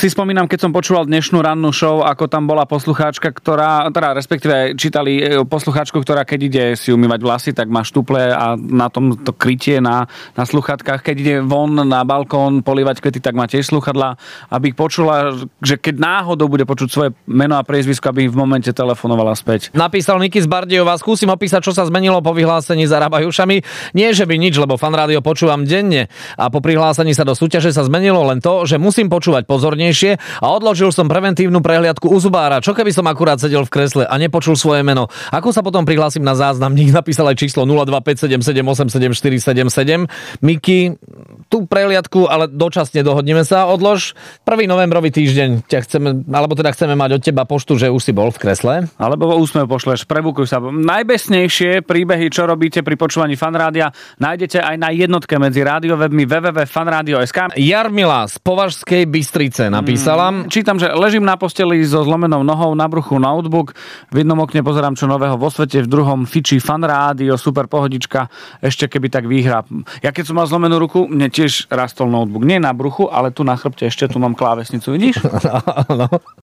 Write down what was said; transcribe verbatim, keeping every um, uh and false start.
si spomínam, keď som počúval dnešnú rannú show, ako tam bola poslucháčka, ktorá, teda respektíve čítali poslucháčku, ktorá keď ide si umývať vlasy, tak má štuple a na tom to krytie na, na sluchatkách. Keď ide von na balkón polívať kvety, tak má tiež sluchadlá, aby počula, že keď náhodou bude počuť svoje meno a priezvisko, aby v momente telefonovala späť. Napísal Niky z Bardejova, skúsim opísať, čo sa zmenilo po vyhlásení zarábajú ušami. Nie, že by nič, lebo Fan rádio počúvam denne a po prihlásení sa do súťaže sa zmenilo len to, že musím počúvať pozornejšie a odložil som preventívnu prehliadku u zubára. Čo keby som akurát sedel v kresle a nepočul svoje meno? Ako sa potom prihlásim na záznam? Nik napísal aj číslo nula dva päť sedem sedem osem sedem štyri sedem sedem. Miky, tú prehliadku, ale dočasne dohodneme sa. Odlož prvý novembrový týždeň. Ťa chceme, alebo teda chceme mať od teba poštu, že už si bol v kresle. Alebo úsmev pošleš, prebukuj sa. Najbesnejšie príbehy, čo robíte pri počúvaní Fan rádia, nájdete aj na jednotke medzi rádiowebmi w w w bodka fan radio bodka es ká. Jarmila z Považskej Bystrice napísala. Mm, čítam, že ležím na posteli so zlomenou nohou, na bruchu notebook, v jednom okne pozerám, čo nového vo svete, v druhom fičí Fan rádio, super pohodička, ešte keby tak výhra. Ja keď som mal zlomenú ruku, mne tiež rastol notebook. Nie na bruchu, ale tu na chrbte ešte tu mám klávesnicu, vidíš? No.